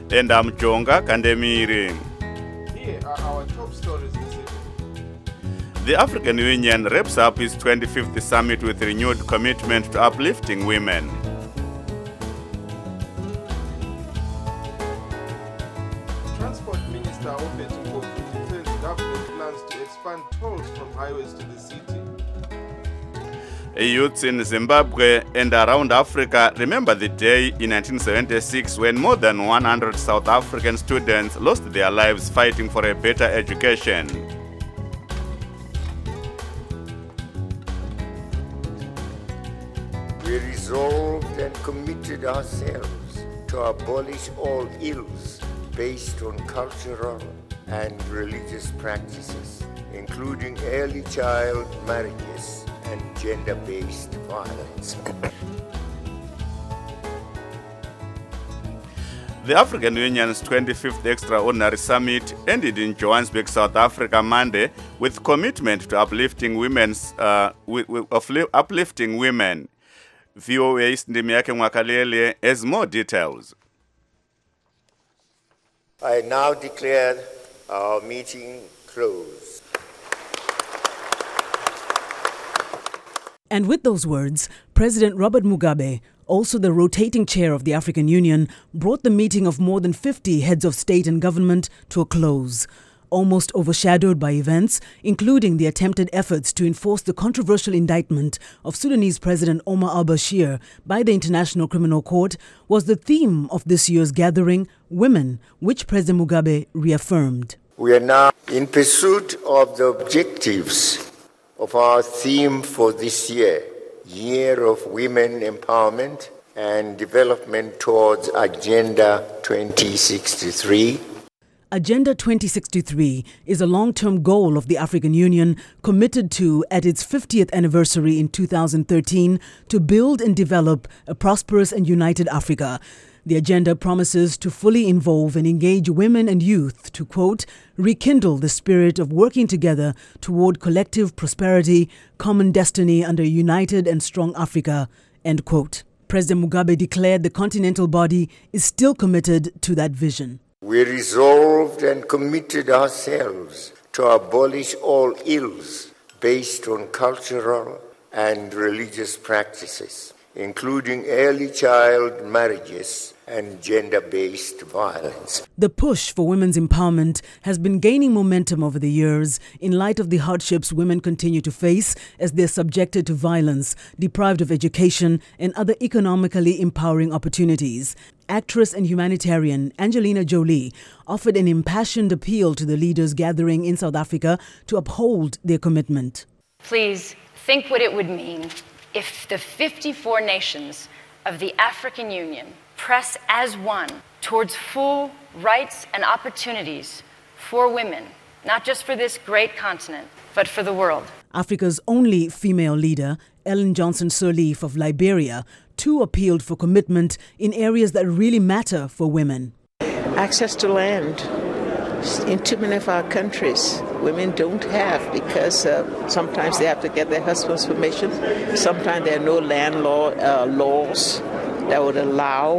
And I'm Jonga Kandemiri. Here are our top stories this evening. The African Union wraps up its 25th summit with renewed commitment to uplifting women. Transport Minister Obed Mpofu defends government plans to expand tolls from highways to the city. Youths in Zimbabwe and around Africa remember the day in 1976 when more than 100 South African students lost their lives fighting for a better education. We resolved and committed ourselves to abolish all ills based on cultural and religious practices, including early child marriages and gender-based violence. The African Union's 25th Extraordinary Summit ended in Johannesburg, South Africa Monday with commitment to uplifting uplifting women. VOA's Ndimiake Mwakalele has more details. I now declare our meeting closed. And with those words, President Robert Mugabe, also the rotating chair of the African Union, brought the meeting of more than 50 heads of state and government to a close, almost overshadowed by events, including the attempted efforts to enforce the controversial indictment of Sudanese President Omar al-Bashir by the International Criminal Court. Was the theme of this year's gathering, Women, which President Mugabe reaffirmed. We are now in pursuit of the objectives of our theme for this year, Year of Women Empowerment and Development towards Agenda 2063. Agenda 2063 is a long-term goal of the African Union committed to, at its 50th anniversary in 2013, to build and develop a prosperous and united Africa. The agenda promises to fully involve and engage women and youth to, quote, rekindle the spirit of working together toward collective prosperity, common destiny under a united and strong Africa, end quote. President Mugabe declared the continental body is still committed to that vision. We resolved and committed ourselves to abolish all ills based on cultural and religious practices, including early child marriages and gender-based violence. The push for women's empowerment has been gaining momentum over the years in light of the hardships women continue to face as they're subjected to violence, deprived of education and other economically empowering opportunities. Actress and humanitarian Angelina Jolie offered an impassioned appeal to the leaders gathering in South Africa to uphold their commitment. Please think what it would mean if the 54 nations of the African Union press as one towards full rights and opportunities for women, not just for this great continent, but for the world. Africa's only female leader, Ellen Johnson Sirleaf of Liberia, too appealed for commitment in areas that really matter for women. Access to land. In too many of our countries, women don't have because sometimes they have to get their husband's permission. Sometimes there are no land laws that would allow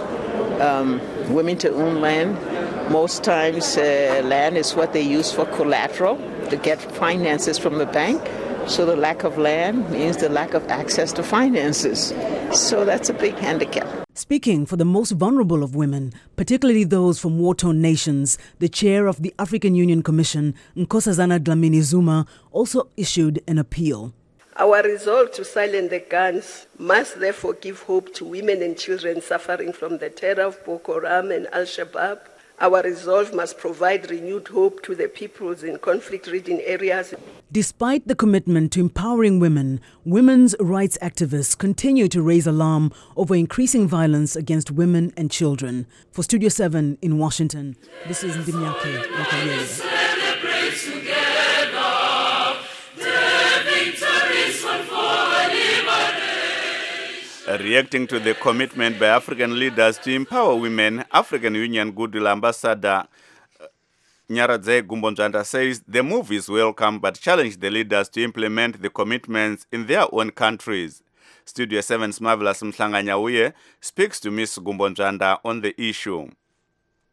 women to own land. Most times land is what they use for collateral to get finances from the bank. So the lack of land means the lack of access to finances. So that's a big handicap. Speaking for the most vulnerable of women, particularly those from war-torn nations, the chair of the African Union Commission, Nkosazana Dlamini-Zuma, also issued an appeal. Our resolve to silence the guns must therefore give hope to women and children suffering from the terror of Boko Haram and Al-Shabaab. Our resolve must provide renewed hope to the peoples in conflict-ridden areas. Despite the commitment to empowering women, women's rights activists continue to raise alarm over increasing violence against women and children. For Studio 7 in Washington, this is Ndimiake Mwakalele. Reacting to the commitment by African leaders to empower women, African Union Goodwill Ambassador Nyaradze Gumbonjanda says the move is welcome but challenged the leaders to implement the commitments in their own countries. Studio 7's Marvelous Mhlanga Nyawuye speaks to Ms. Gumbonjanda on the issue.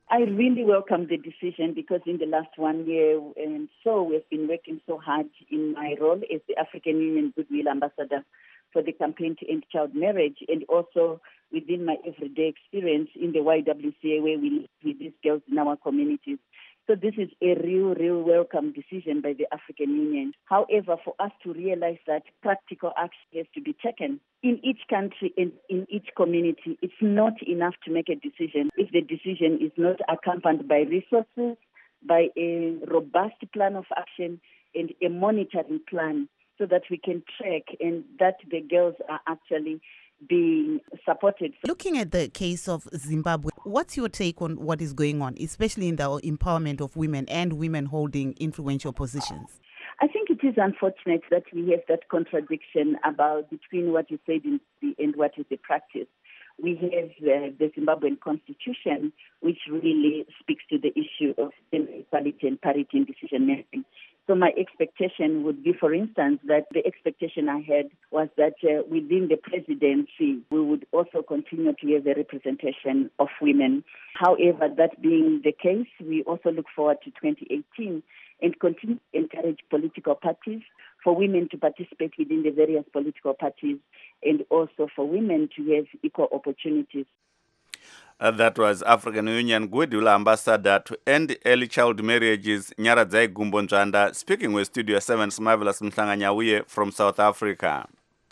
I really welcome the decision because in the last 1 year and so we've been working so hard in my role as the African Union Goodwill Ambassador for the campaign to end child marriage, and also within my everyday experience in the YWCA where we live with these girls in our communities. So this is a real welcome decision by the African Union. However, for us to realize that practical action has to be taken in each country and in each community, it's not enough to make a decision if the decision is not accompanied by resources, by a robust plan of action and a monitoring plan so that we can track and that the girls are actually being supported. Looking at the case of Zimbabwe, what's your take on what is going on, especially in the empowerment of women and women holding influential positions? I think it is unfortunate that we have that contradiction between what you said and what is the practice. We have the Zimbabwean constitution, which really speaks to the issue of equality and parity in decision making. So my expectation would be, for instance, that the expectation I had was that within the presidency, we would also continue to have the representation of women. However, that being the case, we also look forward to 2018 and continue to encourage political parties for women to participate within the various political parties and also for women to have equal opportunities. That was African Union Goodwill Ambassador to end early child marriages, Nyaradzai Gumbonjanda, speaking with Studio 7's Marvelous Mhlanga from South Africa.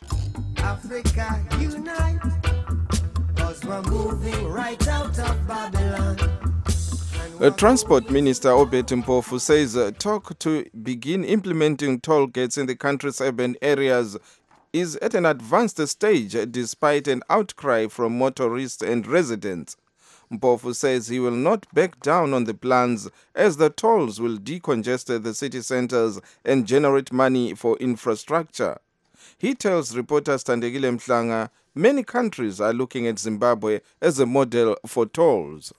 Africa unite, 'cause we're moving right out of Babylon. Transport Minister Obed Mpofu says talk to begin implementing toll gates in the country's urban areas is at an advanced stage despite an outcry from motorists and residents. Mpofu says he will not back down on the plans as the tolls will decongest the city centers and generate money for infrastructure. He tells reporter Thandekile Mhlanga many countries are looking at Zimbabwe as a model for tolls.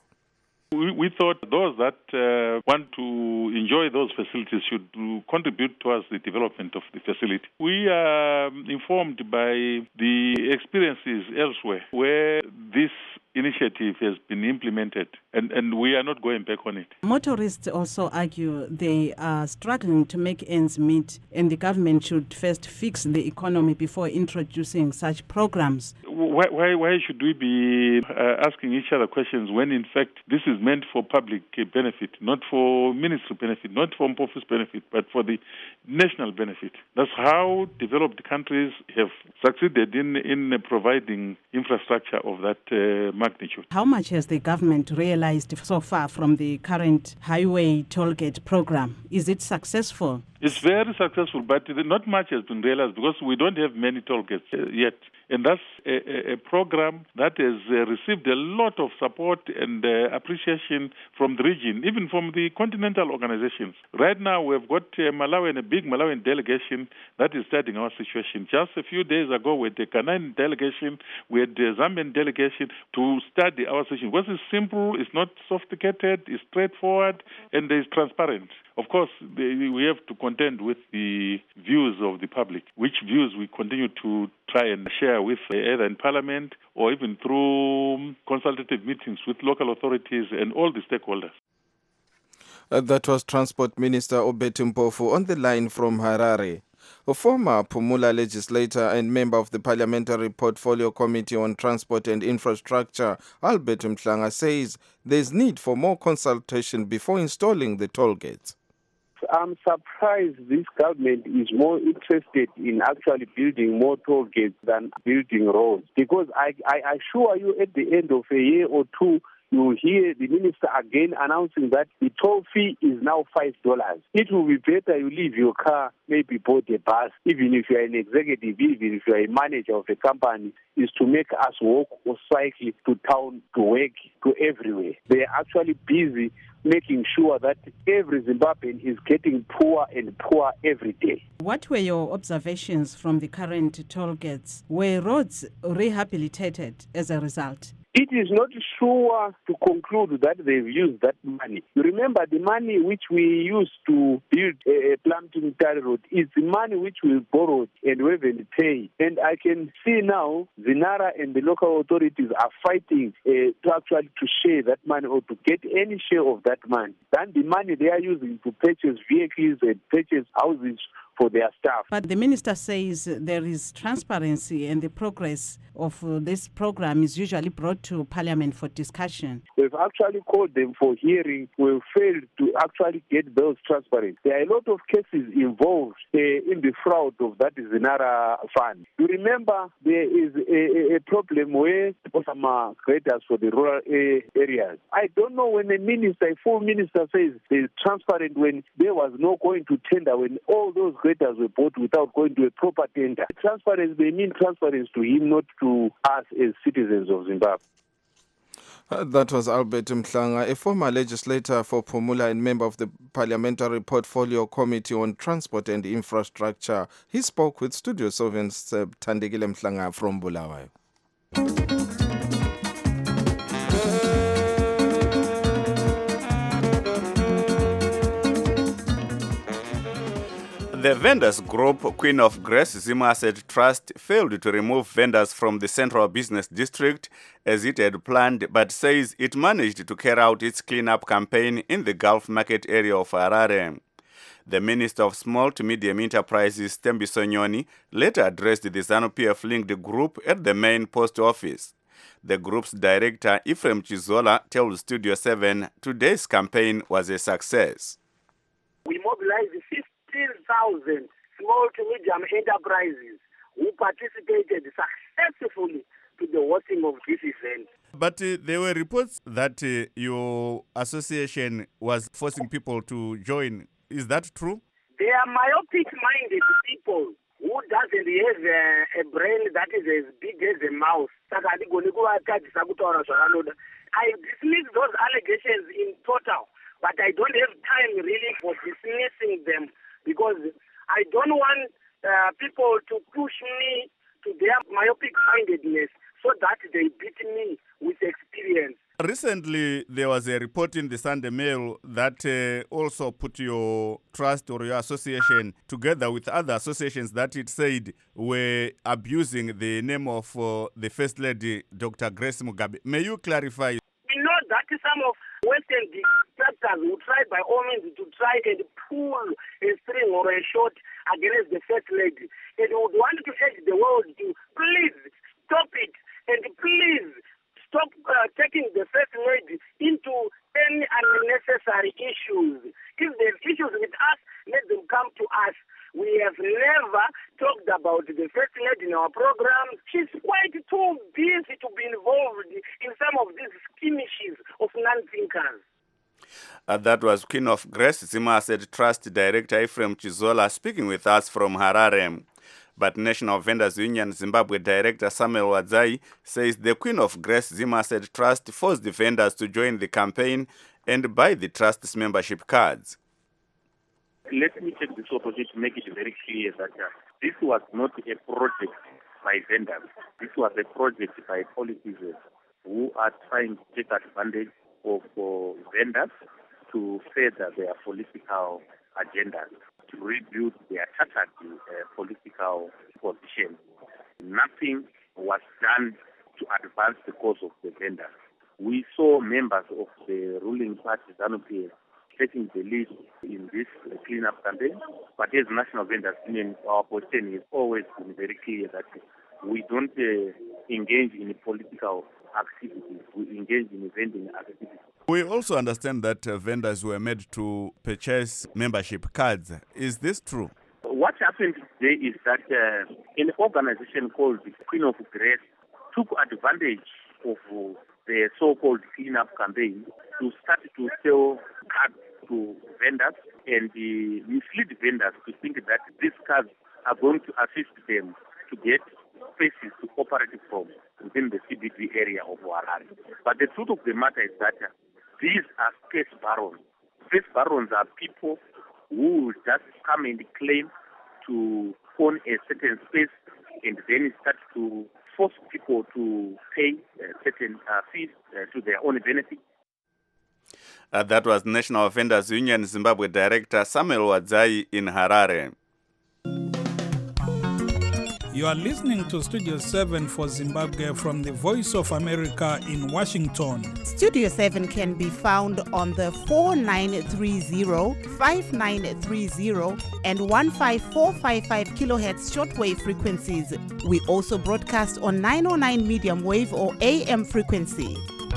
We thought those that want to enjoy those facilities should contribute towards the development of the facility. We are informed by the experiences elsewhere where this initiative has been implemented, and we are not going back on it. Motorists also argue they are struggling to make ends meet, and the government should first fix the economy before introducing such programs. Why should we be asking each other questions when in fact this is meant for public benefit, not for ministry benefit, not for Mpofu's benefit, but for the national benefit? That's how developed countries have succeeded in providing infrastructure of that magnitude. How much has the government realized so far from the current highway tollgate program? Is it successful? It's very successful, but not much has been realized because we don't have many toll gates yet. And that's a program that has received a lot of support and appreciation from the region, even from the continental organizations. Right now, we've got a big Malawian delegation that is studying our situation. Just a few days ago, we had the Ghanaian delegation, we had the Zambian delegation to study our situation. Because it's simple, it's not sophisticated, it's straightforward, and it's transparent. Of course, we have to contend with the views of the public, which views we continue to try and share with either in Parliament or even through consultative meetings with local authorities and all the stakeholders. That was Transport Minister Obed Mpofu on the line from Harare. A former Pumula legislator and member of the Parliamentary Portfolio Committee on Transport and Infrastructure, Albert Mhlanga, says there is need for more consultation before installing the toll gates. I'm surprised this government is more interested in actually building more toll gates than building roads. Because I assure you, at the end of a year or two, you will hear the minister again announcing that the toll fee is now $5. It will be better you leave your car, maybe board a bus, even if you are an executive, even if you are a manager of a company, is to make us walk or cycle to town, to work, to everywhere. They are actually busy making sure that every Zimbabwean is getting poorer and poorer every day. What were your observations from the current toll gates? Were roads rehabilitated as a result? It is not sure to conclude that they've used that money. You remember the money which we used to build a Plumpton Tarry Road is the money which we borrowed and we haven't paid. And I can see now Zinara and the local authorities are fighting to actually to share that money or to get any share of that money. Then the money they are using to purchase vehicles and purchase houses for their staff. But the minister says there is transparency and the progress of this program is usually brought to Parliament for discussion. We've actually called them for hearing. We've failed to actually get those transparent. There are a lot of cases involved in the fraud of that Zinara fund. You remember there is a problem where some creators for the rural areas. I don't know when a full minister says it's transparent when there was no going to tender, when all those creators were bought without going to a proper tender. Transparency may mean transparency to him, not to us as citizens of Zimbabwe. That was Albert Mhlanga, a former legislator for Phumula and member of the Parliamentary Portfolio Committee on Transport and Infrastructure. He spoke with Studio 7's Thandekile Mhlanga from Bulawayo. The vendors group Queen of Grace Zima Asset Trust failed to remove vendors from the Central Business District as it had planned, but says it managed to carry out its cleanup campaign in the Gulf Market area of Harare. The Minister of Small to Medium Enterprises, Tembiso Nyoni, later addressed the ZANU-PF-linked group at the main post office. The group's director, Ephraim Chizola, tells Studio 7 today's campaign was a success. We mobilized 15,000 small to medium enterprises who participated successfully to the hosting of this event. But there were reports that your association was forcing people to join. Is that true? They are myopic-minded people who doesn't have a brain that is as big as a mouse. I dismiss those allegations in total, but I don't have time really for dismissing them, because I don't want people to push me to their myopic-mindedness so that they beat me with experience. Recently, there was a report in the Sunday Mail that also put your trust or your association together with other associations that it said were abusing the name of the First Lady, Dr. Grace Mugabe. May you clarify? We know that some of Western dictators will try by all means to try and pull a string or a shot against the First Lady. And we would want to urge the world to please stop it, and please stop taking the First Lady into any unnecessary issues. If there's issues with us, let them come to us. We have never talked about the First Lady in our program. She's quite too busy to be involved in some of these skirmishes of non-thinkers. That was Queen of Grace Zima Asset Trust Director Ephraim Chizola speaking with us from Harare. But National Vendors Union Zimbabwe Director Samuel Wadzai says the Queen of Grace Zima Asset Trust forced the vendors to join the campaign and buy the trust's membership cards. Let me take this opportunity to make it very clear that this was not a project by vendors. This was a project by politicians who are trying to take advantage of vendors to further their political agendas, to rebuild their tattered political position. Nothing was done to advance the cause of the vendors. We saw members of the ruling party, ZANU-PF, taking the lead in this cleanup campaign. But as National Vendors Union, our position has always been very clear that we don't engage in political activities. We engage in vending activities. We also understand that vendors were made to purchase membership cards. Is this true? What happened today is that an organization called the Queen of Grace took advantage of the so-called cleanup campaign to start to sell cards to vendors and mislead vendors to think that these cards are going to assist them to get spaces to operate from within the CBD area of Harare. But the truth of the matter is that these are space barons. Space barons are people who will just come and claim to own a certain space and then start to force people to pay certain fees to their own benefit. That was National Offenders Union Zimbabwe Director Samuel Wadzai in Harare. You are listening to Studio 7 for Zimbabwe from the Voice of America in Washington. Studio 7 can be found on the 4930, 5930 and 15455 kilohertz shortwave frequencies. We also broadcast on 909 medium wave or AM frequency.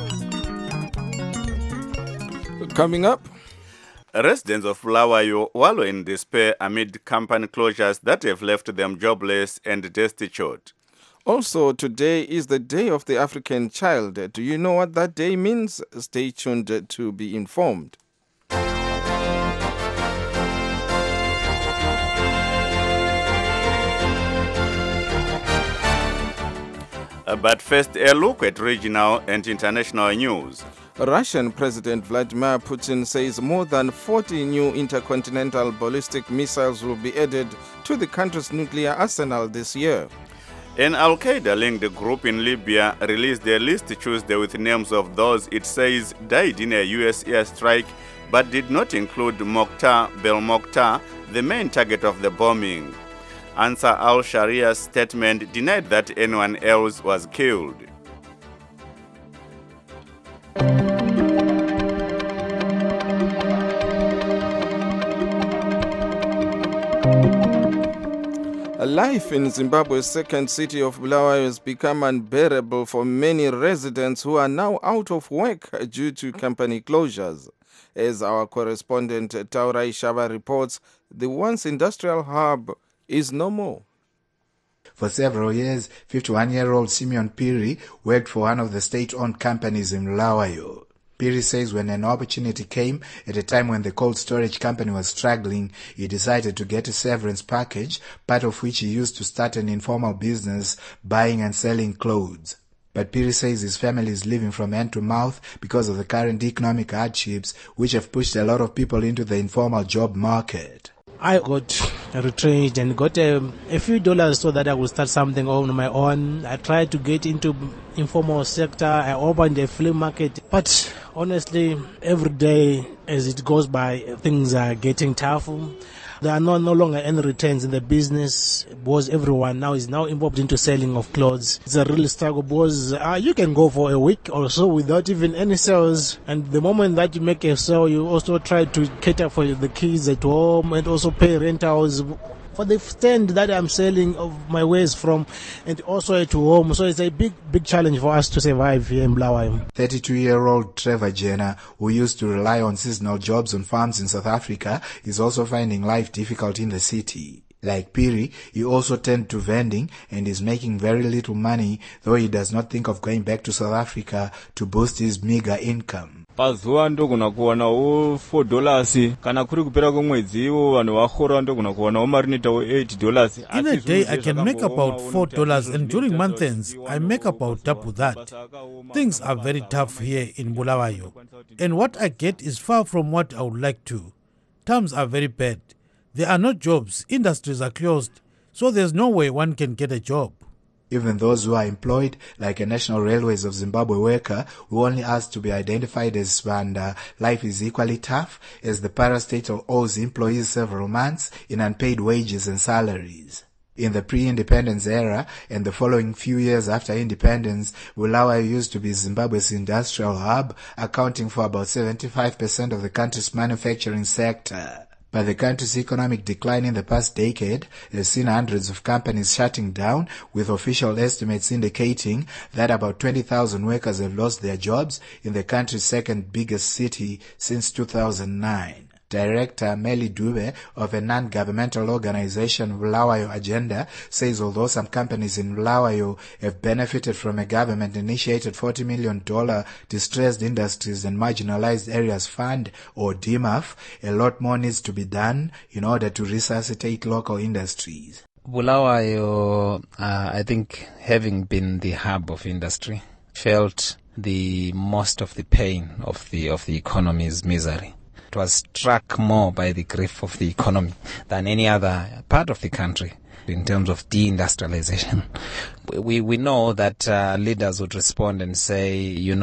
Coming up, residents of Bulawayo wallow in despair amid company closures that have left them jobless and destitute. Also, today is the Day of the African Child. Do you know what that day means? Stay tuned to be informed. But first, a look at regional and international news. Russian President Vladimir Putin says more than 40 new intercontinental ballistic missiles will be added to the country's nuclear arsenal this year. An Al-Qaeda-linked group in Libya released a list Tuesday with names of those it says died in a U.S. airstrike, but did not include Mokhtar Belmokhtar, the main target of the bombing. Ansar al-Sharia's statement denied that anyone else was killed. Life in Zimbabwe's second city of Bulawayo has become unbearable for many residents who are now out of work due to company closures. As our correspondent Taurai Shava reports, the once industrial hub is no more. For several years, 51-year-old Simeon Piri worked for one of the state-owned companies in Bulawayo. Piri says when an opportunity came at a time when the cold storage company was struggling, he decided to get a severance package, part of which he used to start an informal business buying and selling clothes. But Piri says his family is living from hand to mouth because of the current economic hardships, which have pushed a lot of people into the informal job market. I got retrenched and got a few dollars so that I would start something on my own. I tried to get into informal sector. I opened a flea market. But honestly, every day as it goes by, things are getting tougher. There are no longer any returns in the business because everyone now is involved into selling of clothes. It's a real struggle because you can go for a week or so without even any sales. And the moment that you make a sale, you also try to cater for the kids at home and also pay rentals for the stand that I'm selling of my wares from and also at home. So it's a big challenge for us to survive here in Bulawayo. 32-year-old Trevor Jenner, who used to rely on seasonal jobs on farms in South Africa, is also finding life difficult in the city. Like Piri, he also turned to vending and is making very little money, though he does not think of going back to South Africa to boost his meager income. pazuva ndogona kuwanawo $4 kana kuri kupera kwemwedzi iwo vanhu vahora ndogona kuwanawo marinetawo $8. In a day I can make about $4 and during month ends I make about double that. Things are very tough here in Bulawayo and what I get is far from what I would like to. Times are very bad. There are no jobs, industries are closed, so there's no way one can get a job. Even those who are employed, like a National Railways of Zimbabwe worker who only asked to be identified as Svanda, life is equally tough as the parastatal owes employees several months in unpaid wages and salaries. In the pre-independence era and the following few years after independence, Bulawayo used to be Zimbabwe's industrial hub, accounting for about 75% of the country's manufacturing sector. But the country's economic decline in the past decade has seen hundreds of companies shutting down, with official estimates indicating that about 20,000 workers have lost their jobs in the country's second biggest city since 2009. Director Meli Dube of a non-governmental organization Bulawayo Agenda says although some companies in Bulawayo have benefited from a government-initiated $40 million Distressed Industries and Marginalized Areas Fund, or DMAF, a lot more needs to be done in order to resuscitate local industries. Bulawayo, I think, having been the hub of industry, felt the most of the pain of the economy's misery. It was struck more by the grief of the economy than any other part of the country. in terms of deindustrialization. We know that leaders would respond and say,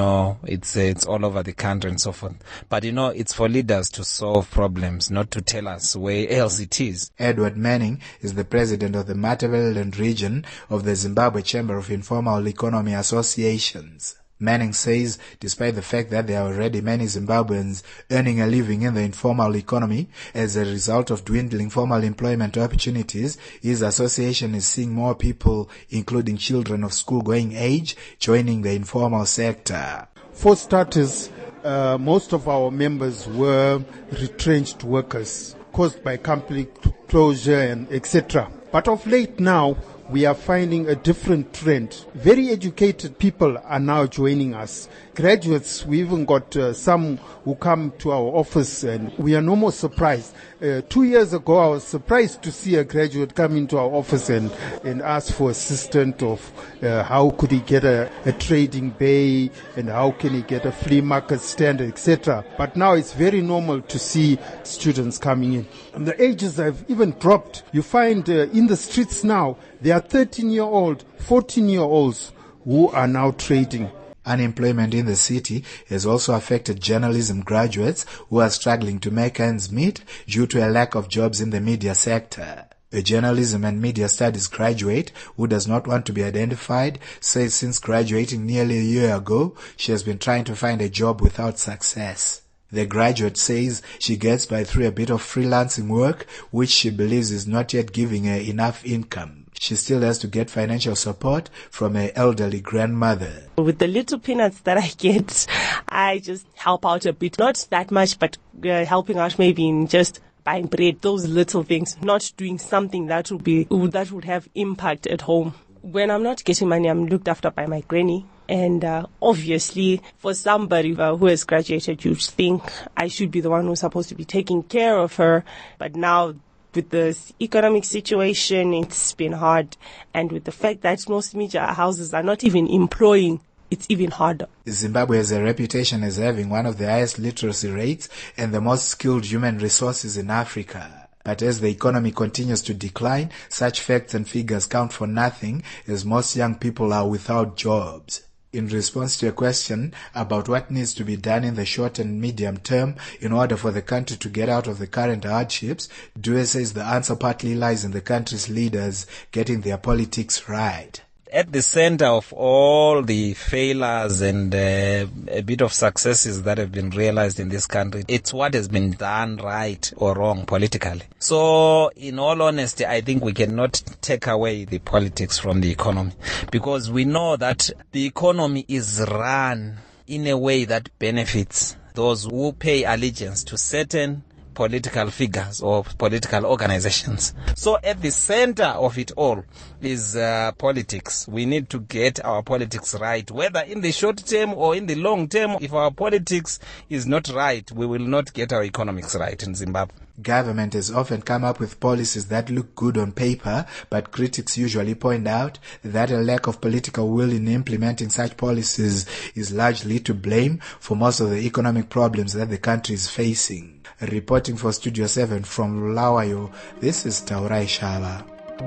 it's all over the country and so forth. But, it's for leaders to solve problems, not to tell us where else it is. Edward Manning is the president of the Matabeleland region of the Zimbabwe Chamber of Informal Economy Associations. Manning says despite the fact that there are already many Zimbabweans earning a living in the informal economy as a result of dwindling formal employment opportunities, his association is seeing more people, including children of school-going age, joining the informal sector. For starters, most of our members were retrenched workers caused by company closure and etc. But of late now, we are finding a different trend. Very educated people are now joining us. Graduates, we even got some who come to our office, and we are no more surprised. 2 years ago, I was surprised to see a graduate come into our office and ask for assistance of how could he get a trading bay and how can he get a flea market stand, etc. But now it's very normal to see students coming in. And the ages have even dropped. You find in the streets now, there are 13-year-old, 14-year-olds who are now trading. Unemployment in the city has also affected journalism graduates who are struggling to make ends meet due to a lack of jobs in the media sector. A journalism and media studies graduate who does not want to be identified says since graduating nearly a year ago, she has been trying to find a job without success. The graduate says she gets by through a bit of freelancing work, which she believes is not yet giving her enough income. She still has to get financial support from her elderly grandmother. With the little peanuts that I get, I just help out a bit. Not that much, but helping out maybe in just buying bread, those little things. Not doing something that would have impact at home. When I'm not getting money, I'm looked after by my granny. And obviously, for somebody who has graduated, you'd think I should be the one who's supposed to be taking care of her. But now, with the economic situation, it's been hard. And with the fact that most media houses are not even employing, it's even harder. Zimbabwe has a reputation as having one of the highest literacy rates and the most skilled human resources in Africa. But as the economy continues to decline, such facts and figures count for nothing as most young people are without jobs. In response to a question about what needs to be done in the short and medium term in order for the country to get out of the current hardships, Due says the answer partly lies in the country's leaders getting their politics right. At the center of all the failures and a bit of successes that have been realized in this country, it's what has been done right or wrong politically. So, in all honesty, I think we cannot take away the politics from the economy, because we know that the economy is run in a way that benefits those who pay allegiance to certain political figures or political organizations. So at the center of it all is politics. We need to get our politics right, whether in the short term or in the long term. If our politics is not right, we will not get our economics right in Zimbabwe. Government has often come up with policies that look good on paper, but critics usually point out that a lack of political will in implementing such policies is largely to blame for most of the economic problems that the country is facing. Reporting for Studio 7 from Bulawayo, this is Taurai Shava.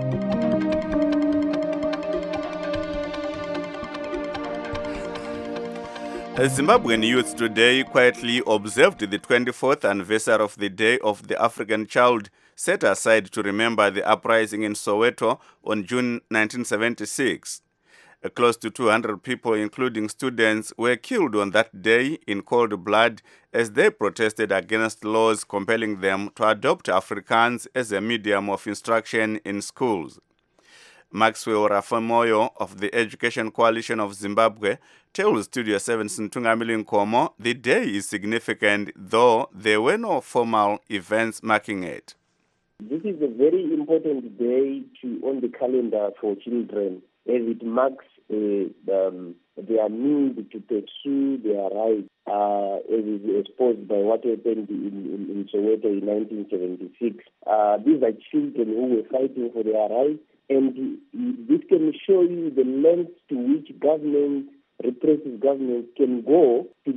Zimbabwean youth today quietly observed the 24th anniversary of the Day of the African Child, set aside to remember the uprising in Soweto on June 1976. Close to 200 people, including students, were killed on that day in cold blood as they protested against laws compelling them to adopt Afrikaans as a medium of instruction in schools. Maxwell Rafamoyo of the Education Coalition of Zimbabwe tells Studio 7 Ntungamili Nkomo the day is significant, though there were no formal events marking it. This is a very important day on the calendar for children, as it marks their need to pursue their rights, as is exposed by what happened in Soweto in 1976. These are children who were fighting for their rights, and this can show you the lengths to which repressive governments can go to destroy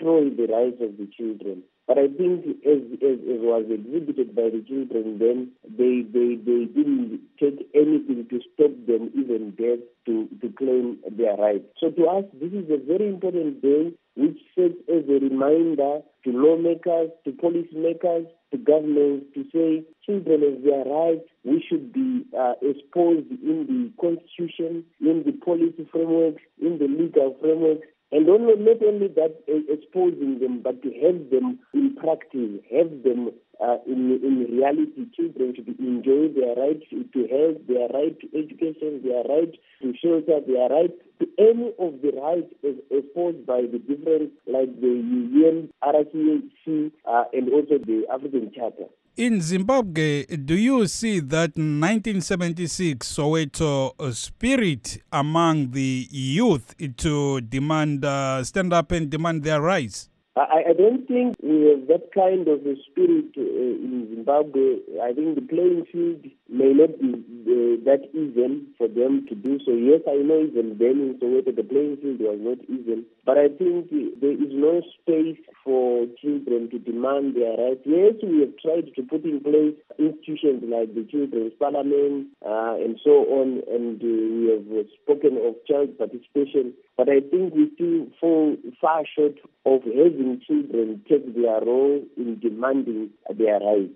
destroy the rights of the children. But I think as was exhibited by the children then, they didn't take anything to stop them, even death, to claim their rights. So to us, this is a very important day which serves as a reminder to lawmakers, to policymakers, to governments to say children have their rights. We should be exposed in the constitution, in the policy frameworks, in the legal frameworks. And not only that, exposing them, but to have them in practice, have them in reality. Children should enjoy their right to health, their right to education, their right to shelter, their right to any of the rights exposed by the different, like the UN, RCAC, and also the African Charter. In Zimbabwe, do you see that 1976 Soweto spirit among the youth to demand, stand up and demand their rights? I don't think we have that kind of a spirit in Zimbabwe. I think the playing field may not be that even for them to do so. Yes, I know even then in Soweto the playing field was not even. But I think there is no space for children to demand their rights. Yes, we have tried to put in place institutions like the Children's Parliament and so on, and we have spoken of child participation. But I think we still fall far short of having children take their role in demanding their rights.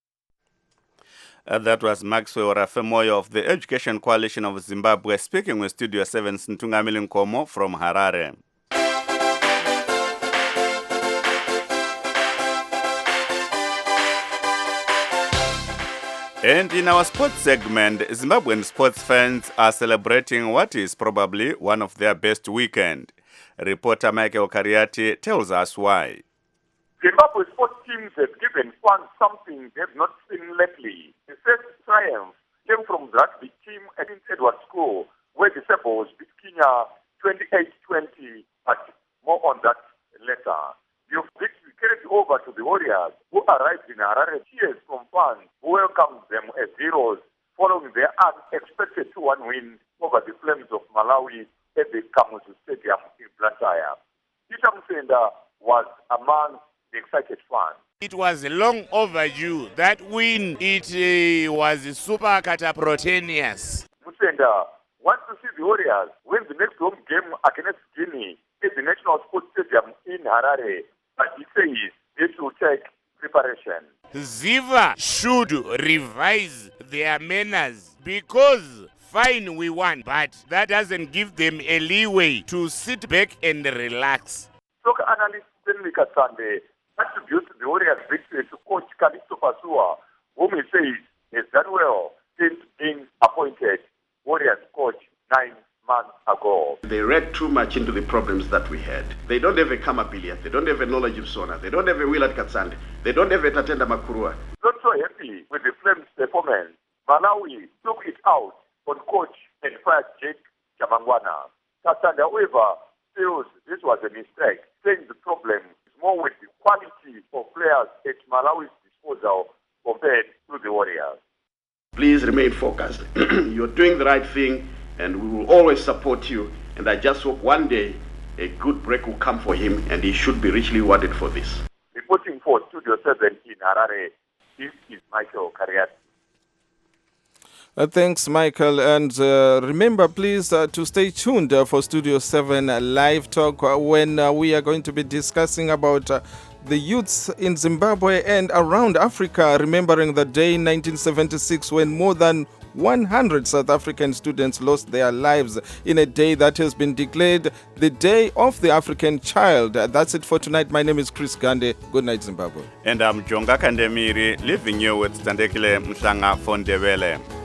That was Maxwell Rafemoyo of the Education Coalition of Zimbabwe speaking with Studio 7 Ntungamili Nkomo from Harare. And in our sports segment, Zimbabwean sports fans are celebrating what is probably one of their best weekend. Reporter Michael Kariati tells us why. Zimbabwe sports teams have given fans something they have not seen lately. The first triumph came from the rugby team at Edward School, where the Sebos beat Kenya 28-20, but more on that later. The victory carried over to the Warriors, who arrived in Harare. Cheers from fans who welcomed them as heroes following their unexpected 2-1 win over the Flames of Malawi at the Kamuzu Stadium in Blantyre. Peter Musenda was among the excited fans. It was long overdue. That win, it was super cataphrotenious. Musenda wants to see the Warriors win the next home game against Guinea at the National Sports Stadium in Harare. But he says they should take preparation. Ziva should revise their manners because fine we won, but that doesn't give them a leeway to sit back and relax. Soccer analyst Stanley Katsande attributes the Warriors' victory to coach Calixto Pasua, whom he says has done well since being appointed Warriors coach 9 months ago. They read too much into the problems that we had. They don't have a Kamabilia, they don't have a knowledge of Sona, they don't have a Willard Katsande, they don't have a Tatenda Makurua. Not so happy with the Flames' performance, Malawi took it out on coach and fired Jake Chamangwana. Katsande, however, feels this was a mistake, saying the problem is more with the quality of players at Malawi's disposal compared to the Warriors. Please remain focused. You're doing the right thing, and we will always support you. And I just hope one day a good break will come for him, and he should be richly rewarded for this. Reporting for Studio 7 in Harare, this is Michael Kariati. Thanks, Michael. And remember, please, to stay tuned for Studio 7 Live Talk when we are going to be discussing about the youths in Zimbabwe and around Africa, remembering the day in 1976 when more than 100 South African students lost their lives in a day that has been declared the Day of the African Child. That's it for tonight. My name is Chris Gande. Good night, Zimbabwe. And I'm Jonga Kandemiri, leaving you with Standekile Mhlanga Fondebele.